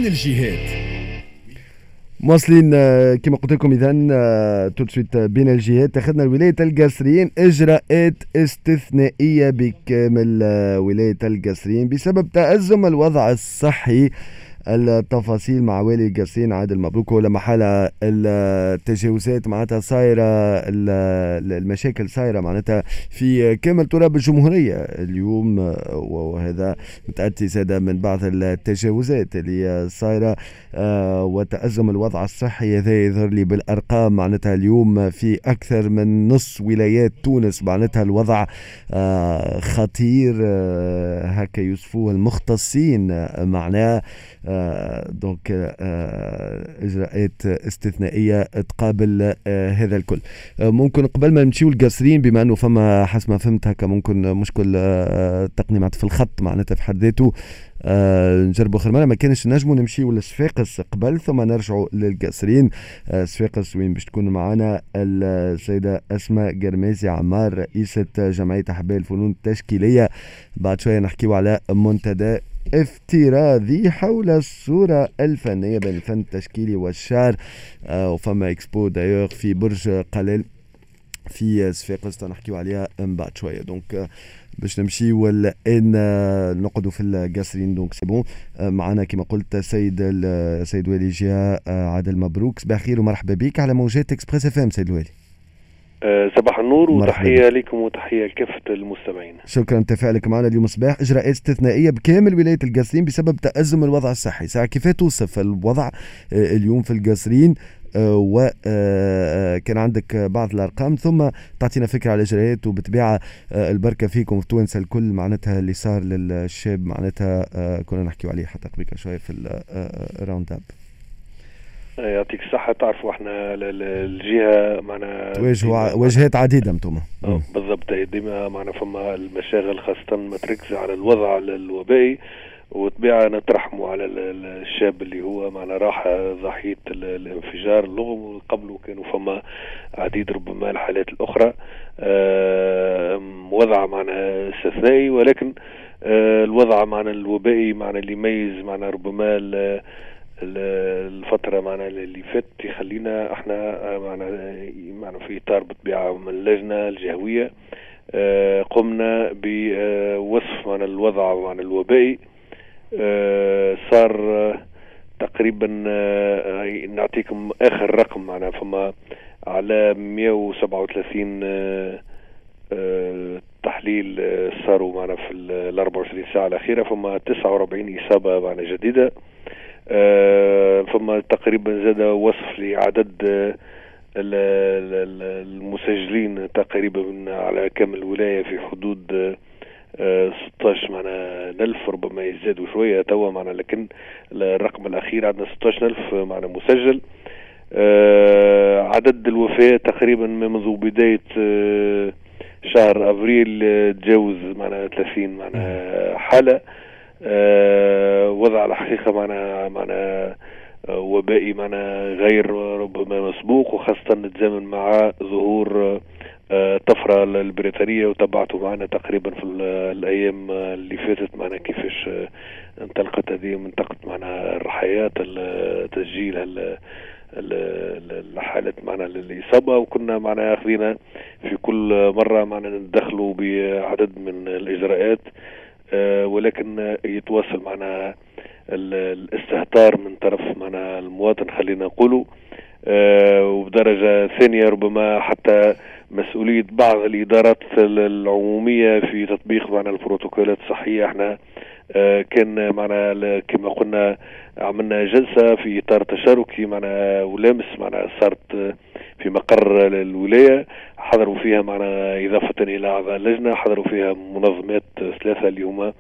بين الجهات. مواصلين كما قلت لكم اذا توتسويت بين الجهات. اخذنا ولايه القصرين اجراءات استثنائيه بكامل ولايه القصرين بسبب تأزم الوضع الصحي. التفاصيل مع والي القصرين عادل مبروك. ولا محالة التجاوزات معناتها صايرة، المشاكل صايرة معناتها في كامل تراب الجمهورية اليوم، وهذا متأتي زاد من بعض التجاوزات اللي صايرة وتأزم الوضع الصحي. هذا يظهر لي بالأرقام معناتها اليوم في أكثر من نص ولايات تونس معناتها الوضع خطير، هكا يوصفوه المختصين معناه. دونك اجراءات استثنائيه تقابل هذا الكل. ممكن قبل ما نمشيو القصرين، بما انه فما حسب ما فهمت هكا ممكن مشكل تقني معناتها في الخط معناتها في حد ذاته، نجربوا خير مرة. ما كانش نجموا نمشيو للصفاقس قبل ثم نرجعوا للقصرين. صفاقس وين باش تكون معنا السيدة أسماء قرمازي عمار رئيسة جمعية أحباء الفنون التشكيلية. بعد شوية نحكيو على منتدى افتراضي حول الصورة الفنية بين الفن التشكيلي والشعر، وفما اكسبو دايوغ في برج قلال في صفاقس نحكيو عليها من بعد شوية. دونك باش نمشي والان نقعدوا في القصرين. دونك سي بون معنا كما قلت سيد والي جهة عادل مبروك. صباح الخير ومرحبا بك على موجات اكسبريس اف ام سيد الوالي. صباح النور وتحية لكم وتحية لكافة المستمعين. شكرا تفاعلك معنا اليوم صباح. إجراءات استثنائية بكامل ولاية القصرين بسبب تأزم الوضع الصحي. ساعة كيف توصف الوضع اليوم في القصرين، وكان عندك بعض الأرقام ثم تعطينا فكرة على الإجراءات، وبتبيع البركة فيكم في تونس الكل معناتها اللي صار للشاب معناتها كنا نحكي عليه حتى قبل شوية في الراوند اب. يعطيك الصحة. تعرفوا احنا الجهة معنا تواجهوا وجهات عديدة انتم. بالضبط. ديما معنا فما المشاغل خاصة متركزة على الوضع الوبائي، وطبيعة نترحموا على الشاب اللي هو معنا راح ضحية الانفجار اللغم، وقبله كانوا فما عديد ربما الحالات الأخرى. وضع معنا استثنائي، ولكن الوضع معنا الوبائي معنا اللي يميز معنا ربما الفترة معنا اللي فات يخلينا احنا معنا في اطار بطبيعة من اللجنة الجهوية قمنا بوصف معنا الوضع معنا الوبائي. صار تقريبا نعطيكم اخر رقم معنا فما على 137 تحليل صاروا معنا في ال 24 ساعة الأخيرة. فما 49 إصابة معنا جديدة. فما تقريبا زاد وصف لعدد المسجلين تقريبا على كامل الولاية في حدود 16 معنا ألف، ربما يزدادوا شوية توا معنا، لكن الرقم الأخير عندنا 16 ألف معنا مسجل. عدد الوفاة تقريبا منذ بداية شهر أبريل تجاوز معنا 30 معنا حالة. وضع الحقيقة معنا وبائي معنا غير ربما مسبوق، وخاصة نتزامن مع ظهور طفرة البريطانية، وتابعته معنا تقريبا في الأيام اللي فاتت معنا كيفاش انطلقت هذه منطقة معنا الرحيات تسجيل الحالات معنا الإصابة. وكنا معنا أخذنا في كل مرة معنا ندخلوا بعدد من الإجراءات، ولكن يتواصل معنا الاستهتار من طرف معنا المواطن خلينا نقوله، وبدرجة ثانية ربما حتى مسؤولية بعض الإدارات العمومية في تطبيق معنا البروتوكولات الصحية. احنا كان معنا كما قلنا عملنا جلسة في إطار تشاركي معنا ولامس معنا صارت في مقر الولاية، حضروا فيها معنا إضافة إلى أعضاء اللجنة حضروا فيها منظمات ثلاثة اللي هما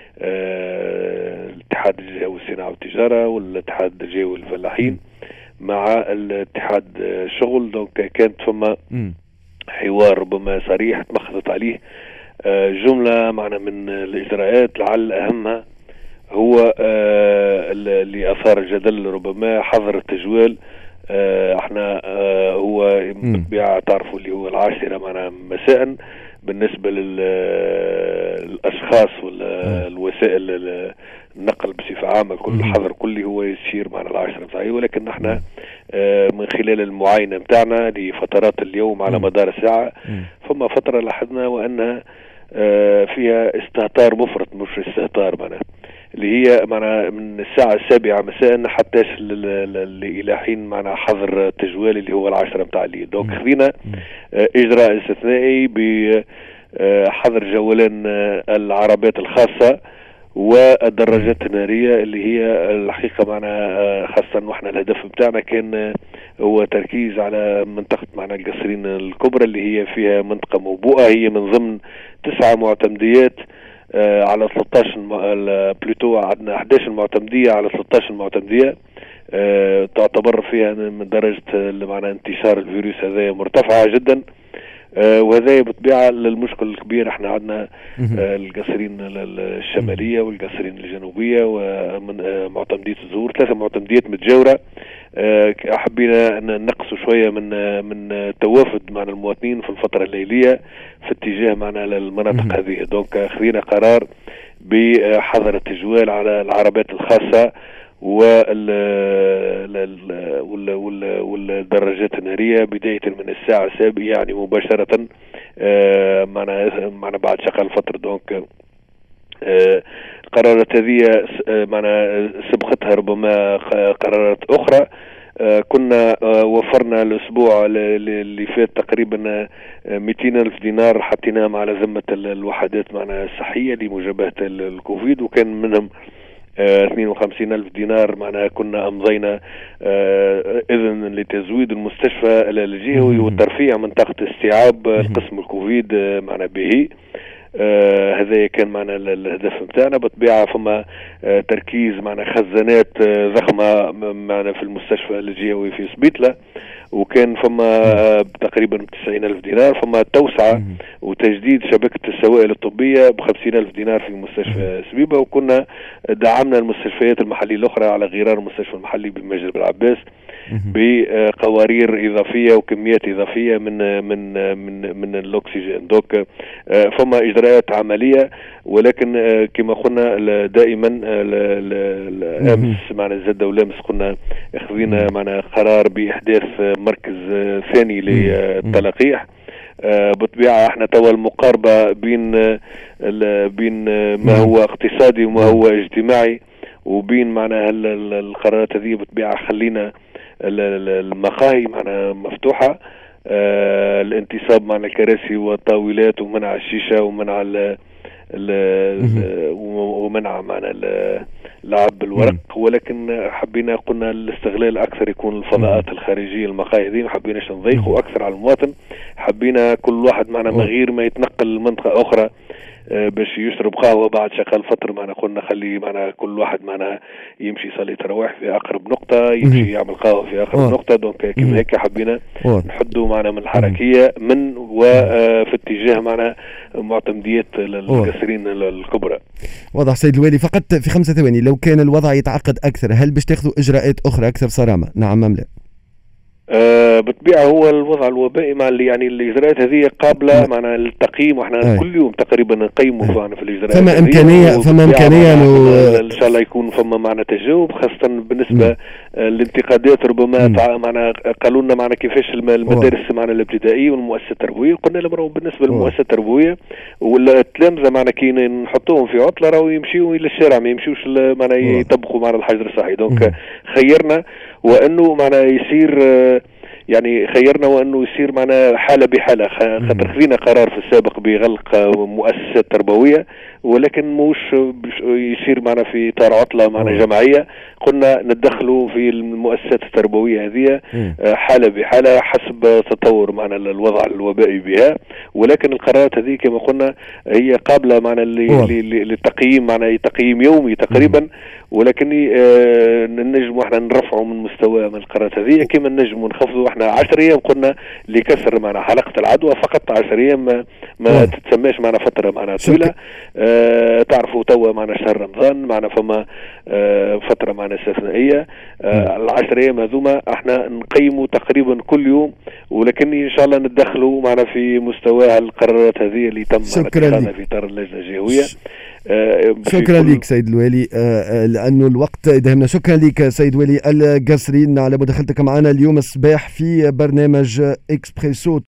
الاتحاد الجهوي الصناعة والتجارة والاتحاد الجهوي الفلاحين مع الاتحاد الشغل. دونك كانت فما حوار ربما صريح تمخضت عليه جملة معنا من الإجراءات، لعل أهمها هو اللي أثار الجدل ربما حظر التجوال. احنا هو بالطبيعة تعرفوا اللي هو 10 معنا مساء بالنسبة للأشخاص والوسائل النقل بصفة عامة، كل الحظر كله هو يسير معنا العشرة متاعي، ولكن نحن من خلال المعاينة متاعنا لفترات اليوم على مدار الساعة فما فترة لاحظنا وأنها فيها استهتار مفرط، مش استهتار معنا اللي هي معنا من الساعة 7 مساء حتى إلى حين معنا حظر تجوال اللي هو 10 متاع الليل. دونك خذينا إجراء استثنائي بحظر جولان العربات الخاصة والدراجات النارية اللي هي الحقيقة معنا خاصة واحنا الهدف بتاعنا كان هو تركيز على منطقة معنا القصرين الكبرى اللي هي فيها منطقة موبوءة، هي من ضمن 9 معتمديات على 13 بلوتو عندنا 11 معتمدية على 13 معتمدية تعتبر فيها من درجة معنا انتشار الفيروس هذا مرتفعة جدا. وهذا بطبيعة للمشكل الكبير. احنا عندنا القصرين الشمالية والقصرين الجنوبية ومن معتمدية الزهور 3 معتمديات متجاورة. حبينا نقصوا شوية من توافد معنا المواطنين في الفترة الليلية في اتجاه معنا للمناطق هذه. دونك خذينا قرار بحظر التجوال على العربات الخاصة والدراجات النارية بداية من الساعة 7 يعني مباشرة معنا بعد شغل فترة. دونك قرارات هذه معنا سبقتها ربما قرارات أخرى. كنا وفرنا الأسبوع اللي فات تقريبا 200,000 دينار حطيناهم على ذمة الوحدات معنا الصحية لمجابهة الكوفيد، وكان منهم 52,000 دينار معنا كنا أمضينا إذن لتزويد المستشفى الجهوي وترفيع منطقة استيعاب القسم الكوفيد معنا به. هذا كان معنا الهدف متاعنا. بطبيعة فما تركيز معنا خزانات ضخمة معنا في المستشفى الجهوي في سبيتلة، وكان فما تقريبا 90,000 دينار. فما توسعة وتجديد شبكة السوائل الطبية ب50,000 دينار في مستشفى سبيبة، وكنا دعمنا المستشفيات المحلية الأخرى على غرار المستشفى المحلي بمجرب العباس بقوارير إضافية وكميات إضافية من الأكسجين. دوك فما إجراءات عملية، ولكن كما قلنا دائما أمس معنا زاد ولامس قلنا أخذنا معنا قرار بإحداث مركز ثاني للتلقيح. بطبيعة احنا توا المقاربة بين ما هو اقتصادي وما هو اجتماعي وبين معنا القرارات هذه بطبيعة خلينا المقاهي معنا مفتوحة، الانتصاب معنا الكراسي والطاولات ومنع الشيشة ومنع ومنع معنا لعب بالورق. ولكن حبينا قلنا الاستغلال اكثر يكون الفضاءات الخارجيه المقاهي دي، ما حبيناش نضيقوا اكثر على المواطن. حبينا كل واحد معنا من غير ما يتنقل لمنطقه اخرى باش يشرب قهوه بعد شغال فتره معنا قلنا خلي معنا كل واحد معنا يمشي يصلي تراويح في اقرب نقطه، يمشي يعمل قهوه في اقرب نقطه. دونك كيف هيك حبينا نحدوا معنا من الحركيه من وفي اتجاه معنا معتمديات القصرين الكبرى. واضح سيد الوالي. فقط في 5 ثواني، لو كان الوضع يتعقد اكثر هل باش تاخذوا اجراءات اخرى اكثر صرامه؟ نعم ام لا؟ بالطبيعة هو الوضع الوبائي مع يعني الإجراءات هذه قابلة معنا التقييم، واحنا كل يوم تقريبا نقيموا معنا في الإجراءات. فما إمكانية إن شاء الله يكون فما معنا تجاوب، خاصة بالنسبة الانتقادات ربما معنا قالوا لنا معنا كيفاش المدارس معنا الابتدائية والمؤسسات التربوية. قلنا لهم بالنسبة للمؤسسات التربوية والتلامذة معنا كي نحطوهم في عطلة راهو يمشيوا إلى الشارع، ما يمشيوش معنا يطبقوا معنا الحجر الصحي. دونك خيرنا وأنه معنا يصير يعني خيرنا وأنه يصير معنا حالة بحالة. خاطر خذينا قرار في السابق بغلق مؤسسات تربوية، ولكن موش يصير معنا في إطار عطلة معنا جماعية. قلنا ندخلوا في المؤسسات التربوية هذه حالة بحالة حسب تطور معنا الوضع الوبائي بها. ولكن القرارات هذه كما قلنا هي قابلة معنا للتقييم، معنا تقييم يومي تقريبا، ولكن نجم احنا نرفعوا من مستوى من القرارات هذه كما نجم نخفضوا. احنا 10 ايام قلنا لكسر معنا حلقة العدوى، فقط 10 ايام ما تتسماش معنا فترة معنا طويلة. تعرفوا توا معنا شهر رمضان معنا فما فترة معنا استثنائية. 10 ايام هذوما احنا نقيموا تقريبا كل يوم، ولكن ان شاء الله ندخلوا معنا في مستوى وهالقرارات هذه اللي تم اتخاذها في اطار اللجنه الجهويه. شكرا لك سيد الوالي، لأنه الوقت دهمنا. شكرا لك سيد الوالي القصرين على مداخلتك معنا اليوم الصباح في برنامج إكسبريسو.